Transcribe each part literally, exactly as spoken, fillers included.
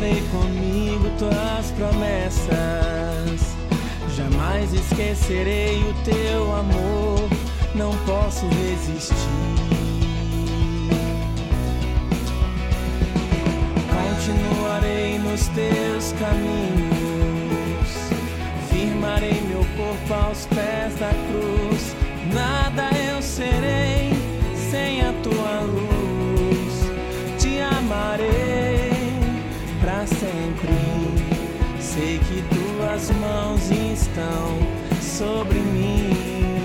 Levarei comigo tuas promessas. Jamais esquecerei o teu amor. Não posso resistir. Continuarei nos teus caminhos. Firmarei meu corpo aos pés da cruz. Nada eu serei sem a tua luz. Te amarei pra sempre. Sei que tuas mãos estão sobre mim.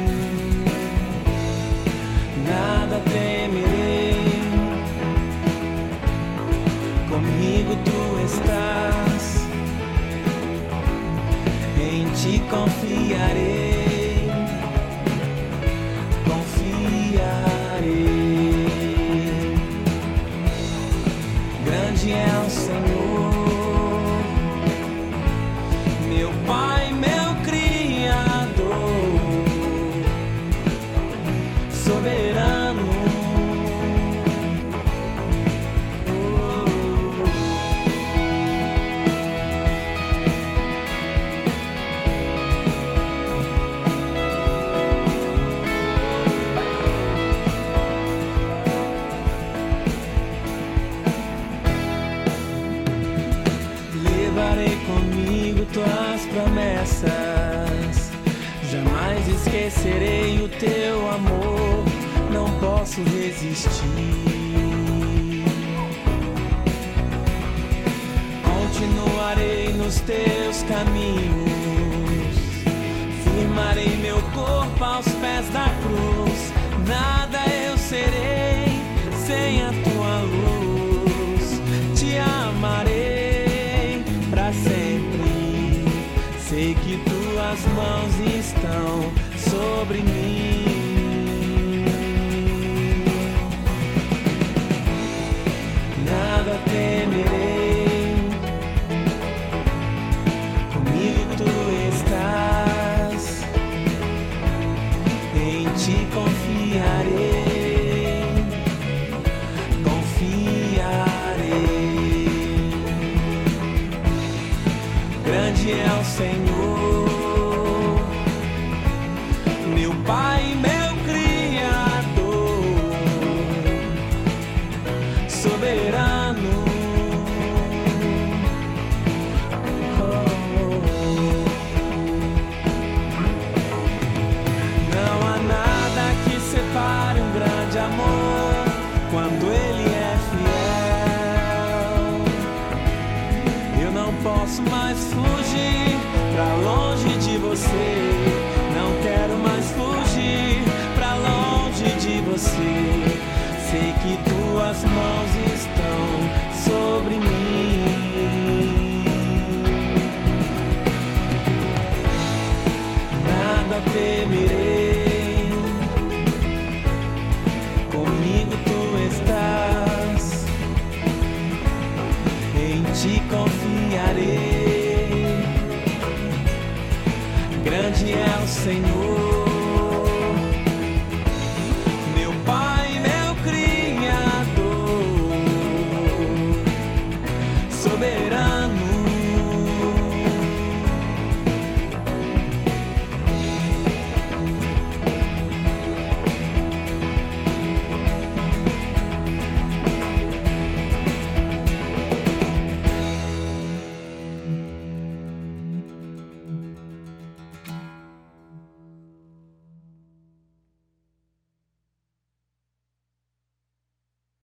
Nada temerei. Comigo tu estás. Em ti confiarei. Confiarei. Grande é o Senhor, meu Pai, meu Criador, soberano. Levarei comigo tuas promessas. Jamais esquecerei o teu amor. Não posso resistir. Continuarei nos teus caminhos. Firmarei meu corpo aos pés da cruz. Nada eu serei sem a tua luz. Te amarei pra sempre. Sei que tuas mãos estão sobre mim. Nada temerei. Comigo tu estás. Em ti confiarei.